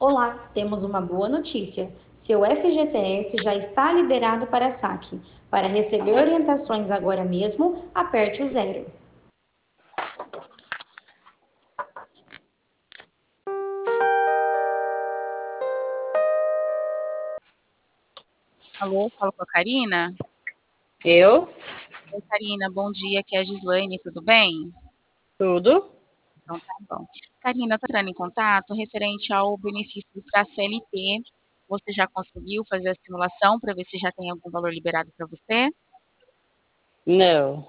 Olá, temos uma boa notícia. Seu FGTS já está liberado para saque. Para receber orientações agora mesmo, aperte o 0. Alô, falo com a Karina. Eu? Oi, Karina, bom dia, aqui é a Gislaine, tudo bem? Tudo? Então tá bom. Karina, eu tô entrando em contato referente ao benefício para CLT. Você já conseguiu fazer a simulação para ver se já tem algum valor liberado para você? Não.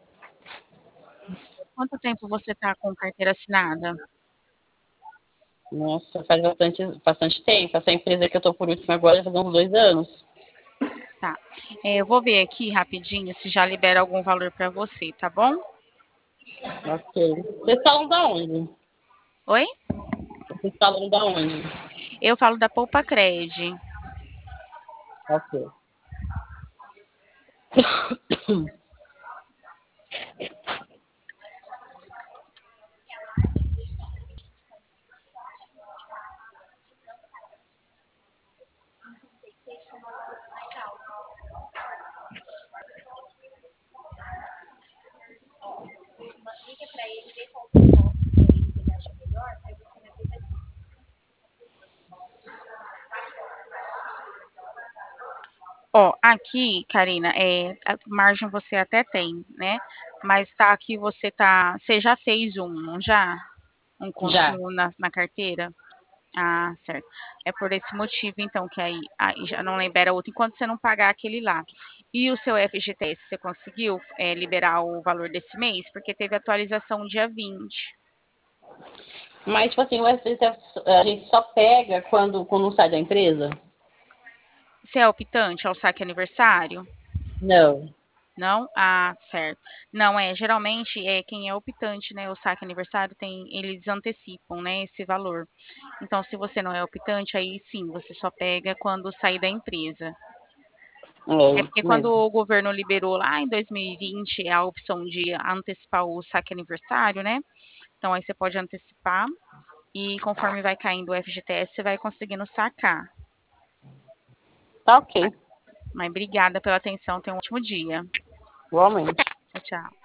Quanto tempo você está com carteira assinada? Nossa, faz bastante tempo. Essa empresa que eu tô por último agora já faz uns 2 anos. Tá. Eu vou ver aqui rapidinho se já libera algum valor para você, tá bom? Ok. Vocês falam da onde? Oi? Vocês falam da onde? Eu falo da Poupa Cred. Ok. Ó, aqui, Karina, a margem você até tem, né? Mas tá aqui, você já fez um, não já? Um Já. consumo na carteira? Ah, certo. É por esse motivo, então, que aí já não libera outro, enquanto você não pagar aquele lá. E o seu FGTS, você conseguiu, liberar o valor desse mês? Porque teve atualização dia 20. Mas, tipo assim, o FGTS a gente só pega quando sai da empresa? Você é optante ao saque aniversário? Não. Não? Ah, certo. Não, geralmente quem é optante, né, o saque aniversário eles antecipam, né, esse valor. Então, se você não é optante, aí sim, você só pega quando sair da empresa. É É porque isso quando mesmo. o governo liberou lá em 2020 a opção de antecipar o saque aniversário, né? Então aí você pode antecipar e conforme vai caindo o FGTS, você vai conseguindo sacar. Tá ok. Mas obrigada pela atenção, tenha um ótimo dia. Igualmente. Tchau, tchau.